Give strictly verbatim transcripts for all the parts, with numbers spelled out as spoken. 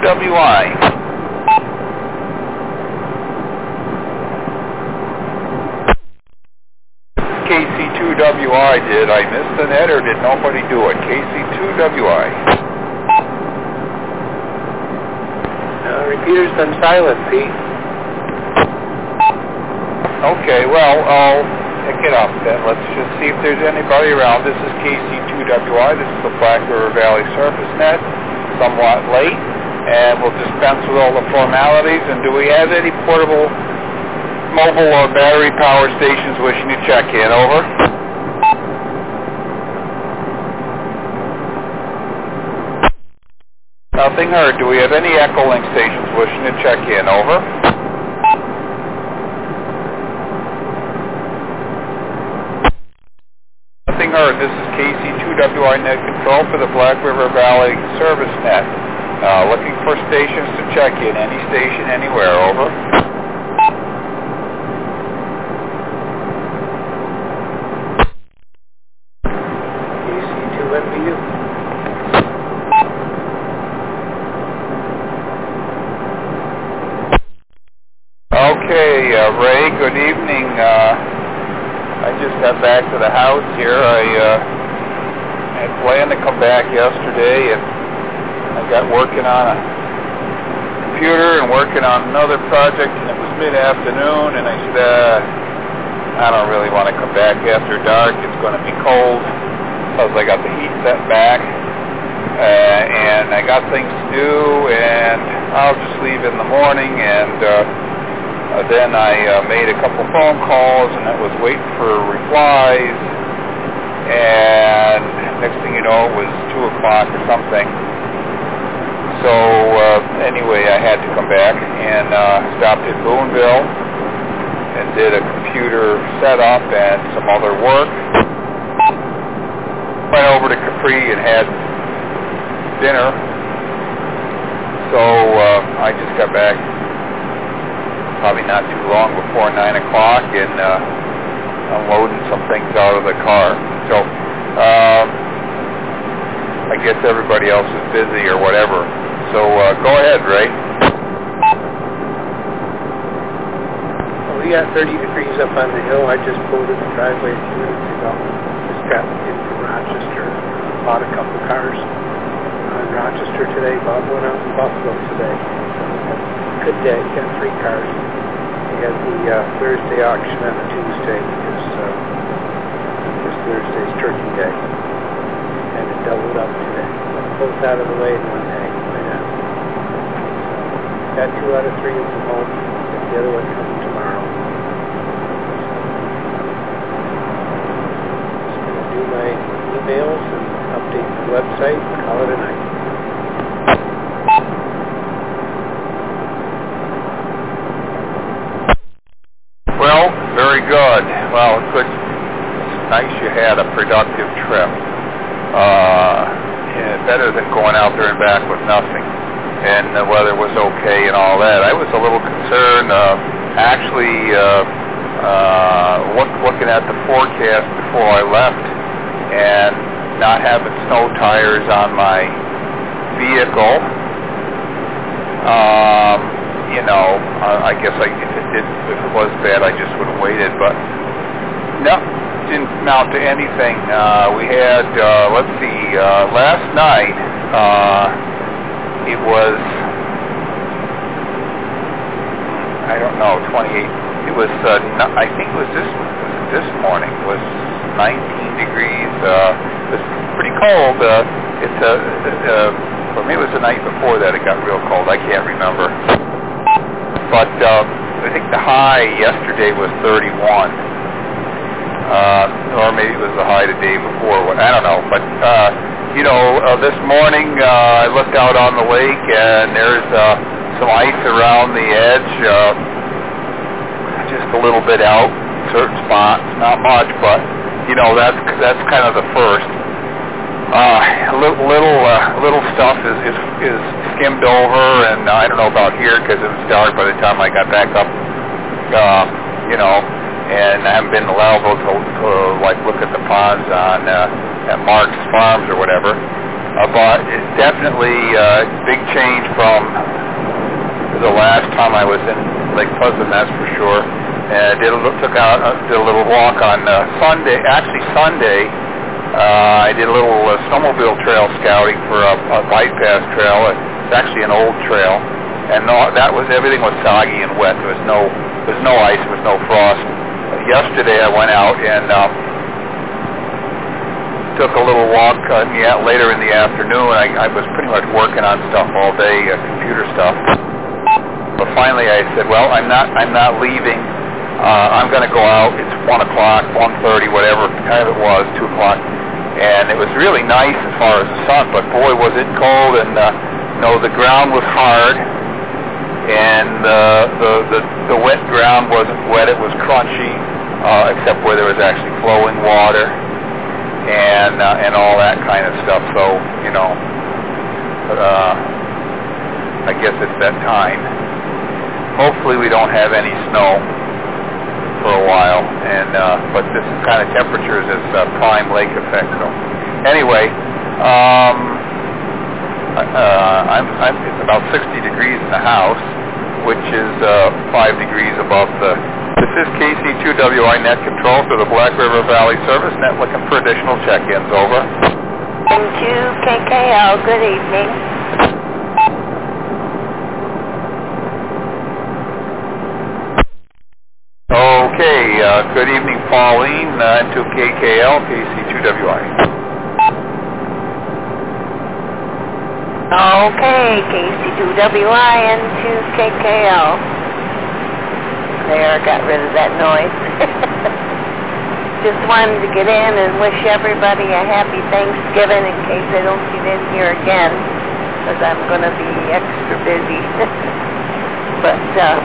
W I. K C two W I did I miss the net or did nobody do it? K C two W I. Uh, repeater's been silent, Pete. Okay, well, I'll pick it up then. Let's just see if there's anybody around. This is K C two W I. This is the Black River Valley Surface Net. Somewhat late, and we'll dispense with all the formalities. And do we have any portable, mobile, or battery-powered stations wishing to check in? Over. Nothing heard. Do we have any Echolink stations wishing to check in? Over. Nothing heard. This is K C two W I Net Control for the Black River Valley Service Net. Uh, looking for stations to check in. Any station, anywhere. Over. K C two N B U. Okay, uh, Ray, good evening. Uh, I just got back to the house here. I uh, had planned to come back yesterday, and I got working on a computer and working on another project, and it was mid-afternoon, and I said, uh, I don't really want to come back after dark. It's going to be cold, because I got the heat set back, uh, and I got things to do, and I'll just leave in the morning, and uh, Uh, then I uh, made a couple phone calls, and I was waiting for replies, and next thing you know, it was two o'clock or something. So uh, anyway, I had to come back and uh, stopped at Boonville and did a computer setup and some other work. Went over to Capri and had dinner. So uh, I just got back probably not too long before nine o'clock and uh, unloading some things out of the car. So uh, I guess everybody else is busy or whatever. So uh, go ahead, Ray. Well, we got thirty degrees up on the hill. I just pulled in the driveway a few minutes ago. Just got in from Rochester. Bought a couple cars in Rochester today. Bob went out in Buffalo today. Good day. Got three cars. We had the uh, Thursday auction on a Tuesday because uh, this Thursday's Turkey Day, and it doubled up today. Both out of the way in one day. Yeah. So, got two out of three of them home. Got the other one coming tomorrow. Just going to do my emails and update the website and call it a night. Well, very good. Well, it's good. It's nice you had a productive trip. Uh, yeah, better than going out there and back with nothing. And the weather was okay and all that. I was a little concerned, uh, actually, uh, uh, look, looking at the forecast before I left and not having snow tires on my vehicle. Um, you know, uh, I guess I, if it did, if it was bad, I just would have waited. But no, didn't amount to anything. Uh, we had, uh, let's see, uh, last night uh, it was, I don't know, twenty-eight. It was, uh, no, I think it was this, was it this morning. It was nineteen degrees. Uh, it was pretty cold. Uh, it's a, uh, uh, or maybe it was the night before that it got real cold. I can't remember. But uh, I think the high yesterday was thirty-one, uh, or maybe it was the high the day before. I don't know. But uh, you know, uh, this morning uh, I looked out on the lake and there's uh, some ice around the edge, uh, just a little bit out, certain spots, not much, but you know that's that's kind of the first. Uh, little little, uh, little stuff is, is is skimmed over, and uh, I don't know about here because it was dark by the time I got back up. Uh, you know, and I haven't been allowed to, to like look at the ponds on uh, at Mark's Farms or whatever. Uh, but it's definitely a uh, big change from the last time I was in Lake Pleasant, that's for sure. And I did a, took out, uh, did a little walk on uh, Sunday. Actually, Sunday, uh, I did a little uh, snowmobile trail scouting for a, a bypass trail. It's actually an old trail, and no, that was everything was soggy and wet. There was no, there was no ice, there was no frost. Uh, yesterday, I went out and um, took a little walk uh, in the, later in the afternoon. I, I was pretty much working on stuff all day, uh, computer stuff. But finally, I said, "Well, I'm not, I'm not leaving. Uh, I'm going to go out. It's one o'clock, one thirty, whatever time it was, two o'clock." And it was really nice as far as the sun, but boy, was it cold, and uh, you know, the ground was hard, and uh, the, the the wet ground wasn't wet; it was crunchy, uh, except where there was actually flowing water, and uh, and all that kind of stuff. So you know, uh, I guess it's that time. Hopefully, we don't have any snow for a while, and uh, but this kind of temperatures is uh, prime lake effect. So anyway, um, uh, I'm, I'm it's about sixty degrees in the house, which is uh, five degrees above the. This is K C two W I Net Control for the Black River Valley Service Net, looking for additional check-ins. Over. And to K K L. Good evening. Okay, uh, good evening, Pauline, uh, to K K L, K C two W I. Okay, K C two W I and to K K L. There, got rid of that noise. Just wanted to get in and wish everybody a happy Thanksgiving in case I don't get in here again, because I'm going to be extra busy. But, uh...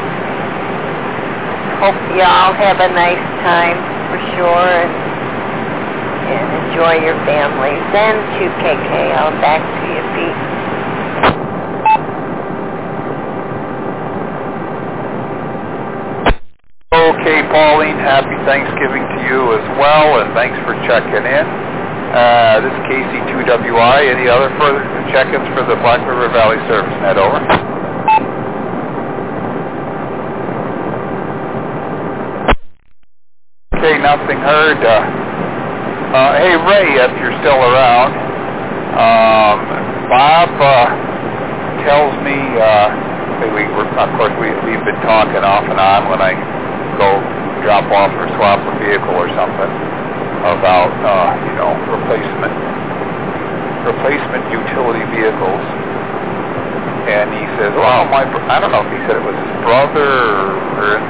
hope you all have a nice time for sure, and, and enjoy your families. And to K K L, back to you, Pete. Okay, Pauline, happy Thanksgiving to you as well, and thanks for checking in. Uh, this is K C two W I. Any other further check-ins for the Black River Valley Service Net? Over. Okay, nothing heard. Uh, uh, hey, Ray, if you're still around, um, Bob uh, tells me, uh, we, we're, of course, we, we've been talking off and on when I go drop off or swap a vehicle or something about, uh, you know, replacement, replacement utility vehicles. And he says, well, my, I don't know if he said it was his brother or, or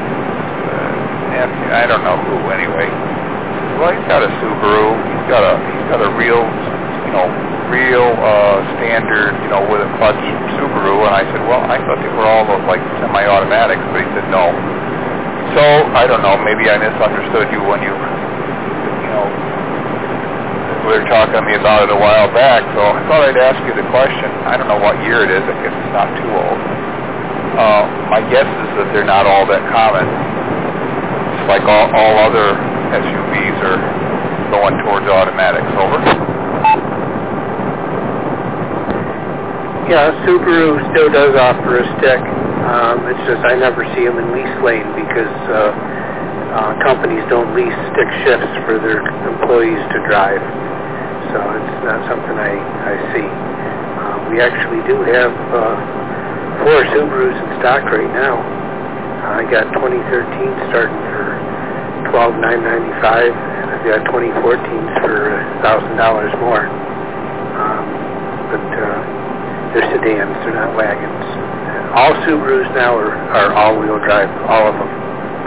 I don't know who anyway. Well, he's got a Subaru. He's got a he's got a real, you know, real uh, standard, you know, with a clutch Subaru. And I said, well, I thought they were all those like semi-automatics, but he said no. So I don't know. Maybe I misunderstood you when you, you know, were talking to me about it a while back. So I thought I'd ask you the question. I don't know what year it is. I guess it's not too old. Uh, my guess is that they're not all that common. Like all, all other S U Vs are going towards automatics. Over. Yeah, Subaru still does offer a stick. Um, it's just I never see them in lease lane because uh, uh, companies don't lease stick shifts for their employees to drive. So it's not something I, I see. Uh, we actually do have uh, four Subarus in stock right now. I got twenty thirteen starting for twelve thousand nine hundred ninety-five dollars, and I've got twenty fourteens for one thousand dollars more. Um, but uh, they're sedans, they're not wagons. All Subarus now are, are all-wheel drive, all of them.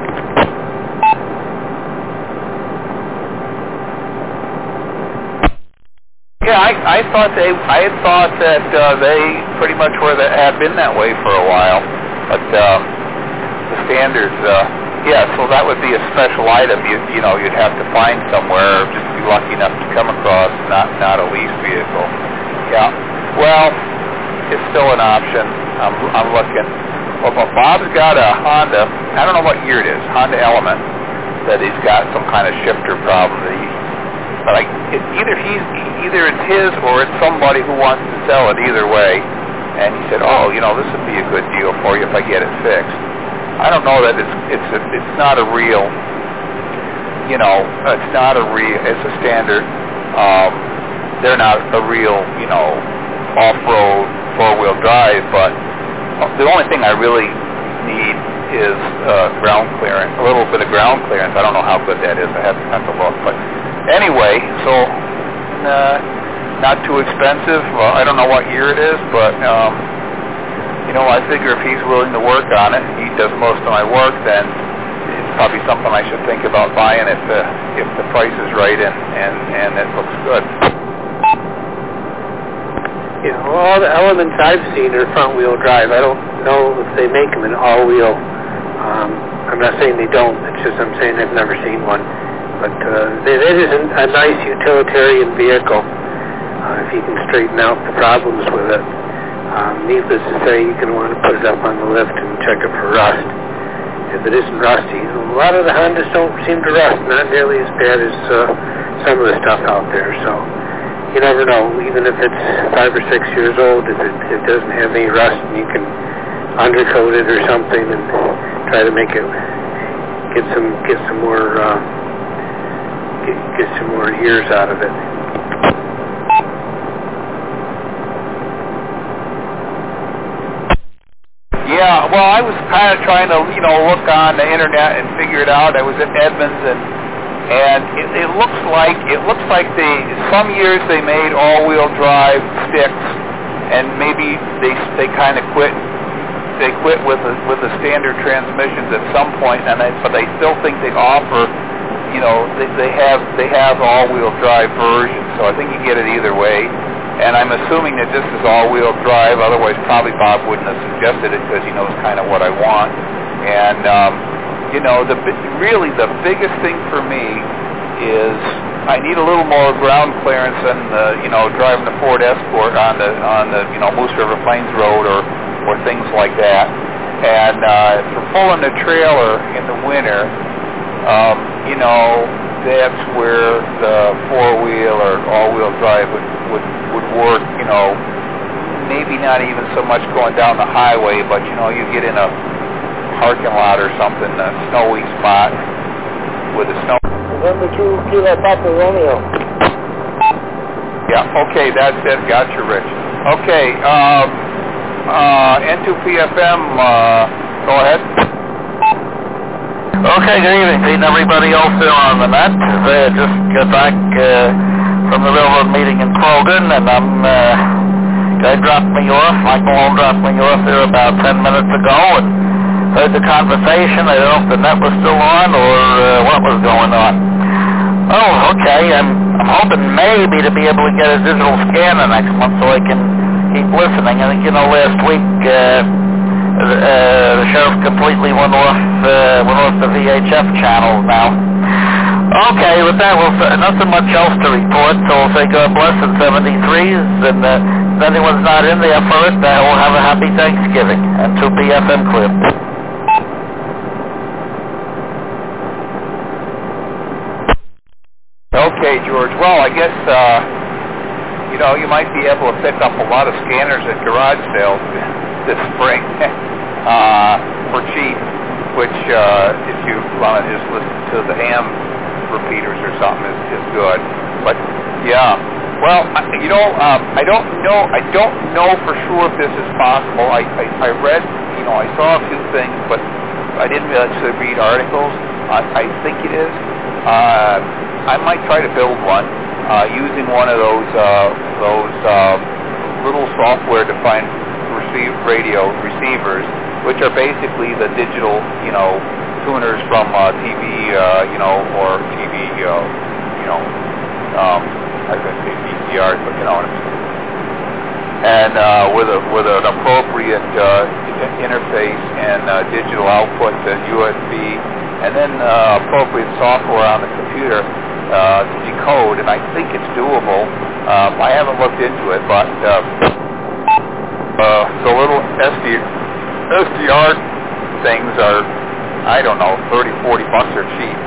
Yeah, I, I thought they, I thought that uh, they pretty much were that had been that way for a while, but um, the standards, uh, yeah. So that would be a special item. You, you know, you'd have to find somewhere, or just be lucky enough to come across, not not a lease vehicle. Yeah. Well, it's still an option. I'm, I'm looking. Well, Bob's got a Honda. I don't know what year it is. Honda Element. That he's got some kind of shifter problem. That he, but I, it, either he's, either it's his or it's somebody who wants to sell it. Either way, and he said, "Oh, you know, this would be a good deal for you if I get it fixed." I don't know that it's it's a, it's not a real, you know, it's not a real. It's a standard. Um, they're not a real, you know, off-road four-wheel drive, but the only thing I really need is uh, ground clearance, a little bit of ground clearance. I don't know how good that is. I have to have to look. But anyway, so uh, not too expensive. Well, I don't know what year it is, but um, you know, I figure if he's willing to work on it, he does most of my work, then it's probably something I should think about buying if the if the price is right and and and it looks good. You know, all the elements I've seen are front-wheel drive. I don't know if they make them in all-wheel. Um, I'm not saying they don't. It's just I'm saying I've never seen one. But uh, it is a nice utilitarian vehicle uh, if you can straighten out the problems with it. Um, needless to say, you're going to want to put it up on the lift and check it for rust. If it isn't rusty, a lot of the Hondas don't seem to rust, not nearly as bad as uh, some of the stuff out there. So you never know, even if it's five or six years old, if it, it doesn't have any rust, and you can undercoat it or something and try to make it get some get some more uh, get, get some more years out of it. Yeah, well, I was kind of trying to, you know, look on the internet and figure it out. I was at Edmunds and. And it, it looks like it looks like they some years they made all-wheel drive sticks, and maybe they they kind of quit they quit with the with the standard transmissions at some point. And I, but they still think they offer, you know, they, they have they have all-wheel drive versions. So I think you get it either way. And I'm assuming that this is all-wheel drive. Otherwise, probably Bob wouldn't have suggested it because he knows kind of what I want. And um, You know, the really the biggest thing for me is I need a little more ground clearance than the, you know, driving the Ford Escort on the on the you know Moose River Plains Road or or things like that. And uh, for pulling the trailer in the winter, um, you know, that's where the four wheel or all wheel drive would would would work. You know, maybe not even so much going down the highway, but you know, you get in a parking lot or something, a snowy spot with a snow. November two, Kilo Papa Romeo. Yeah, okay, that's it. Got you, Rich. Okay, um, uh, N two P F M, uh, go ahead. Okay, good evening, Pete, and everybody else there on the net. I just got back uh, from the railroad meeting in Krogan, and I'm, uh, guy dropped me off. Mike Malone dropped me off there about ten minutes ago, and heard the conversation. I don't know if the net was still on or uh, what was going on. Oh, okay. I'm, I'm hoping maybe to be able to get a digital scanner next month so I can keep listening. I think, you know, last week uh, uh, the sheriff completely went off, uh, went off the V H F channels now. Okay, with that, well, nothing much else to report, so we'll say God bless and seventy-threes, and uh, if anyone's not in there for it, uh, we'll have a happy Thanksgiving. And two P F M clear. Okay, George. Well, I guess, uh, you know, you might be able to pick up a lot of scanners at garage sales this spring uh, for cheap, which, uh, if you want to just listen to the ham repeaters or something, is, is good. But, yeah. Well, I, you know, um, I don't know, I don't know for sure if this is possible. I, I, I read, you know, I saw a few things, but I didn't actually read articles. I, I think it is. Uh, I might try to build one uh, using one of those uh, those uh, little software-defined receive radio receivers, which are basically the digital, you know, tuners from uh, T V, uh, you know, or T V, uh, you know, um, I was going to say V C Rs, but you know, and uh, with a with an appropriate uh, interface and uh, digital output to U S B, and then uh, appropriate software on the computer. Uh, to decode, and I think it's doable. Um, I haven't looked into it, but uh, uh, the little S D R things are, I don't know, thirty, forty bucks are cheap.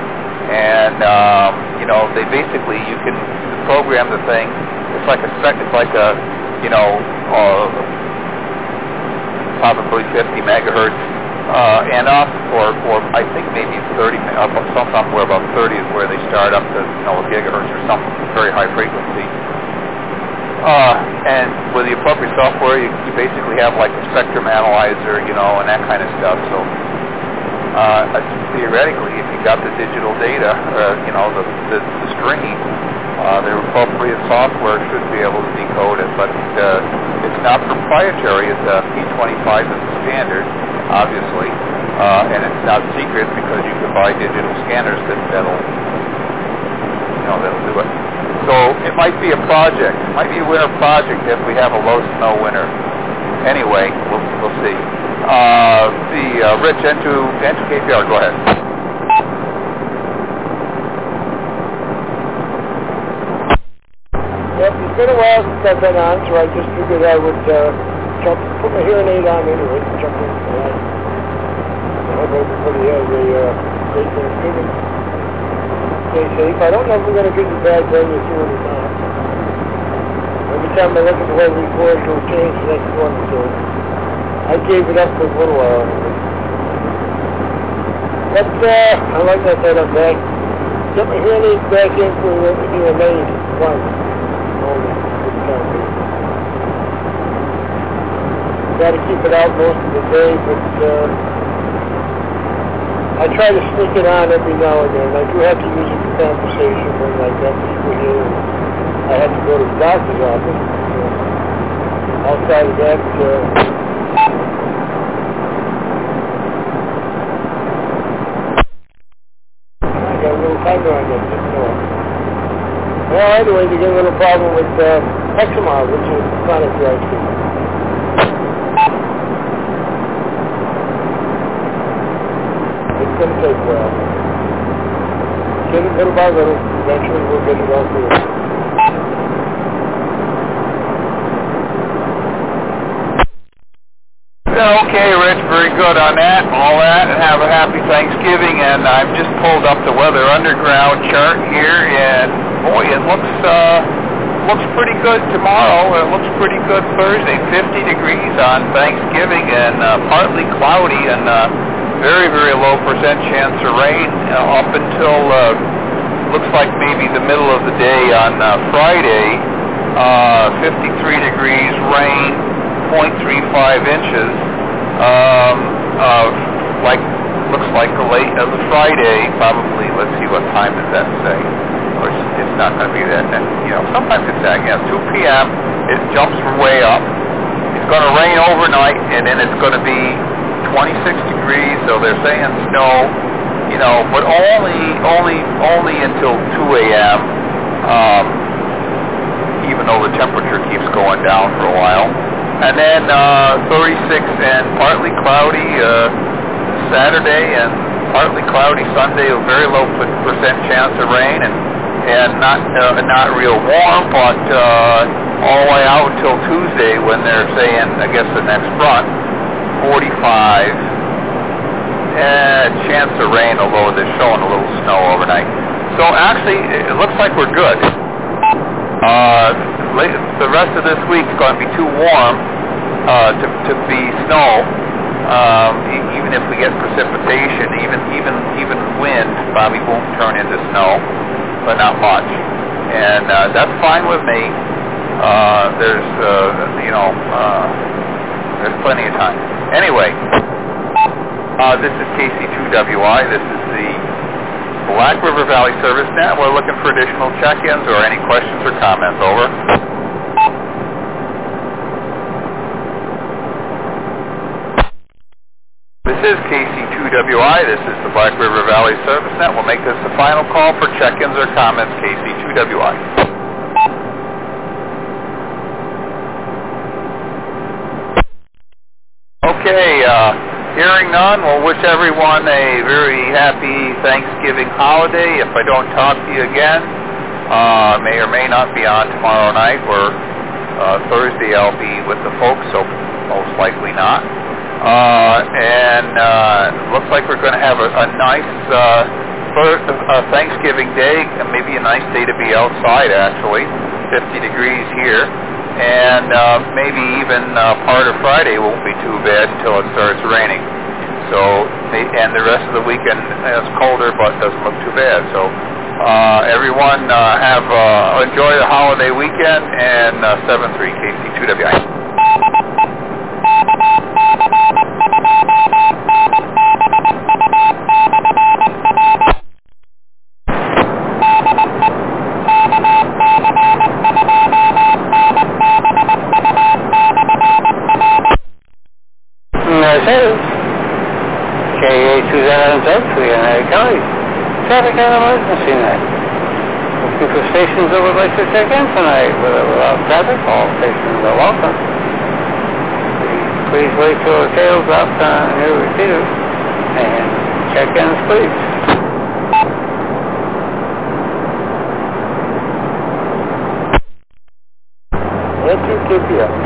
and um, you know, they basically, you can program the thing. It's like a spec. It's like a, you know, uh, probably fifty megahertz uh, and up, or, or I think maybe thirty, up some somewhere about thirty is where they start up to, you know, gigahertz or some very high frequency. Uh, and with the appropriate software, you, you basically have like a spectrum analyzer, you know, and that kind of stuff. So uh, theoretically, if you got the digital data, uh, you know, the, the, the stream, uh, the appropriate software should be able to decode it. But uh, it's not proprietary. It's a P twenty-five is the standard, obviously, uh, and it's not secret because you can buy digital scanners that, that'll, you know, that'll do it. So it might be a project. It might be a winter project if we have a low snow winter. Anyway, we'll, we'll see. Uh, the uh, Rich, N two K P R, go ahead. Yep, it's been a while since I've been on, so I just figured I would uh, jump, put my hearing aid on anyway, and jump in for that. I hope everybody has a uh, great Thanksgiving. Stay safe. I don't know if we're going to get the bad weather soon or not. Every time I look at the weather report, it'll change the next one, so I gave it up for a little while. But uh, I like that that I'm back. Get my hearing aids back in for the May one. Only this time. Got to keep it out most of the day, but uh, I try to sneak it on every now and then. I do have to use it for conversation when I got people here and I had to go to the doctor's office. Uh, outside of that, uh, I got a little timer on that, didn't know. Well, anyway, they get a little problem with uh, Hexamar, which is chronic dry skin. It's going to take a while. Get it little by little. Eventually we'll get it all through. Okay, Rich, very good on that, all that, and have a happy Thanksgiving. And I've just pulled up the Weather Underground chart here, and boy, it looks uh, looks pretty good tomorrow. It looks pretty good Thursday. fifty degrees on Thanksgiving, and uh, partly cloudy, and uh, very, very low percent chance of rain uh, up until uh, looks like maybe the middle of the day on uh, Friday. Uh, fifty-three degrees, rain, zero point three five inches. Um, uh, like looks like the late of the Friday, probably. Let's see, what time does that say? Or it's, it's not going to be that. You know, sometimes it's that. Yeah, two p.m. It jumps way up. It's going to rain overnight, and then it's going to be twenty-six degrees. So they're saying snow. You know, but only, only, only until two a.m. Um, even though the temperature keeps going down for a while. And then uh, thirty-six and partly cloudy uh, Saturday, and partly cloudy Sunday, a very low percent chance of rain, and and not uh, not real warm, but uh, all the way out until Tuesday when they're saying, I guess the next front, forty-five, and chance of rain, although they're showing a little snow overnight. So actually, it looks like we're good. Uh, the rest of this week is going to be too warm uh, to, to be snow. Um, e- even if we get precipitation, even even even wind probably won't turn into snow, but not much. And uh, that's fine with me. Uh, there's uh, you know uh, there's plenty of time. Anyway, uh, this is K C two W I. This is the Black River Valley Service Net. We're looking for additional check-ins or any questions or comments. Over. This is K C two W I. This is the Black River Valley Service Net. We'll make this the final call for check-ins or comments. K C two W I. Okay, uh, hearing none, we'll wish everyone a very happy Thanksgiving holiday. If I don't talk to you again, uh, may or may not be on tomorrow night, or uh, Thursday I'll be with the folks, so most likely not. Uh, and uh, looks like we're going to have a, a nice uh, for uh, Thanksgiving Day, maybe a nice day to be outside, actually. fifty degrees here. And uh, maybe even uh, part of Friday won't be too bad until it starts raining. So, and the rest of the weekend is colder, but doesn't look too bad. So, uh, everyone uh, have uh, enjoy the holiday weekend, and uh, seven three K C two W I. This is K A two thousand three in United County. Traffic and emergency night. Looking for stations that would like to check in tonight with or without traffic. All stations are welcome. Please wait till the tail drops on your repeater and check ins, please. One, two, K P F.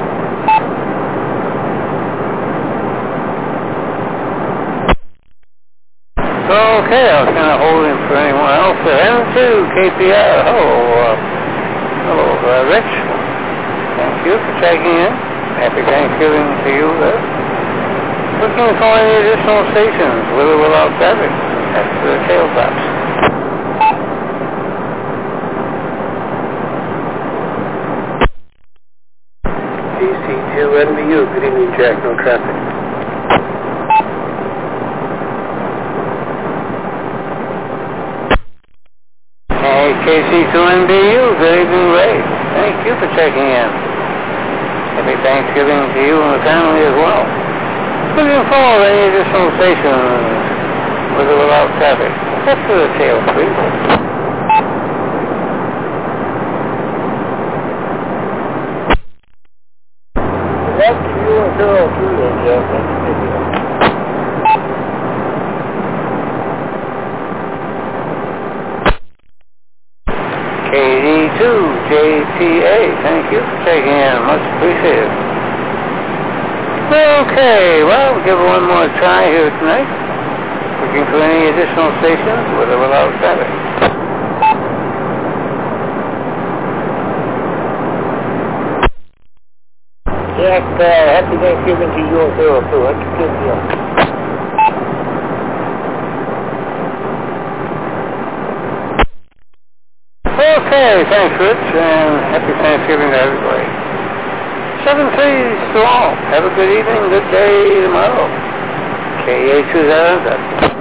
Okay, I was kind of holding for anyone else. Uh, M two K P R. Hello, uh, hello, uh, Rich. Thank you for checking in. Happy Thanksgiving to you there. Looking for any additional stations, with or without traffic, after the tail drops. D C two N B U. Good evening, Jack. No traffic. K C two N B U, good evening, Ray. Thank you for checking in. Happy Thanksgiving to you and the family as well. Looking forward to any additional stations with or without traffic. After the tail, please. That's you and Carol through there, Jeff. That's K P F. K D two J T A, thank you for checking in. Much appreciated. Okay, well, we'll give it one more try here tonight. Looking for any additional stations with or without traffic. Jack, uh, happy Thanksgiving to you and Carol too. That's K P F. Okay, thanks, Rich, and happy Thanksgiving to everybody. seven threes to all. Have a good evening, good day tomorrow. K A two thousand.